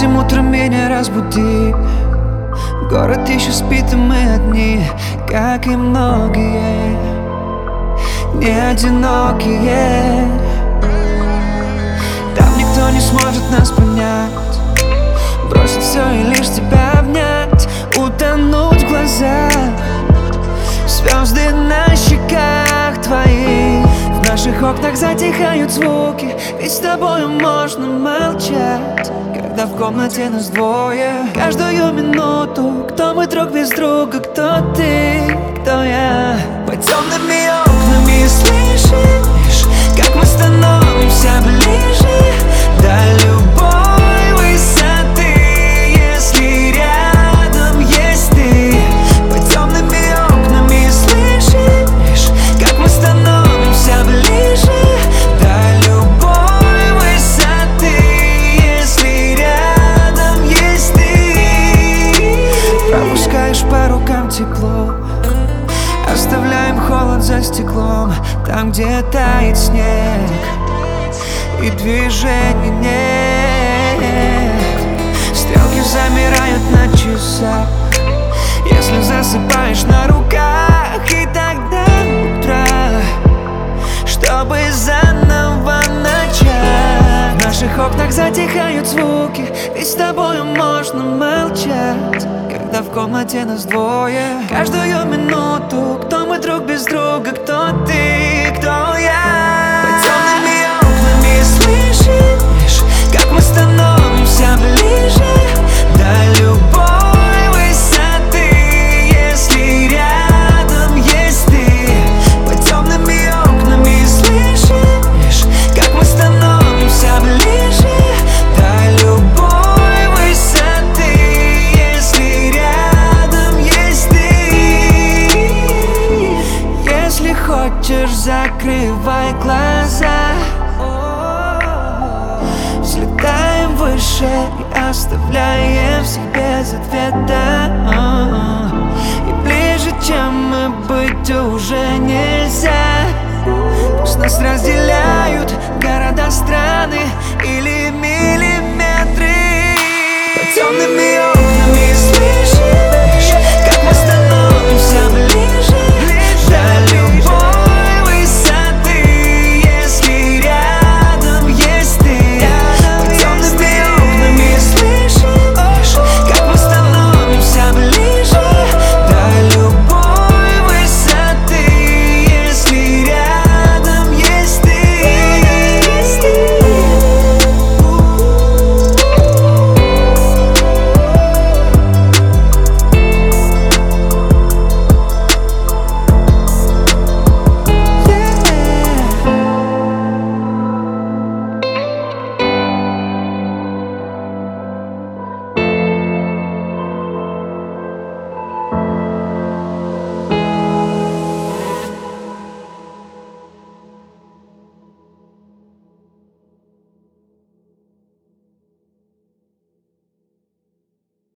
Этим утром меня разбуди. Город еще спит, и мы одни, как и многие, не одинокие. Там никто не сможет нас понять, бросить все и лишь тебя обнять, утонуть в глазах, звезды на щеках твоих. В наших окнах затихают звуки, ведь с тобою можно молчать, когда в комнате нас двое. Каждую минуту, кто мы друг без друга, кто ты, кто я. Под темными окнами слышишь, как мы становимся ближе до любой высоты, если рядом есть ты. Под темными окнами слышишь, как мы становимся ближе до любой высоты, если рядом есть ты. Пропускаешь по рукам тепло, оставляем холод за стеклом, там, где тает снег и движений нет. Стрелки замирают на часах, если засыпаешь на руках. И тогда утро, чтобы заново начать. В наших окнах затихают звуки, ведь с тобою можно молчать, когда в комнате нас двое. Каждую минуту, кто мы друг без друга, кто ты, кто я. Под темными окнами слышишь, как мы становимся ближе до любой высоты, если рядом есть ты. Под темными окнами слышишь, как мы становимся ближе до любой высоты, если рядом есть ты. Если хочешь, закрывай глаза, взлетаем выше и оставляем всех без ответа. И ближе, чем мы, быть уже нельзя. Пусть нас разделяют города, страны или миллиметры. Под темными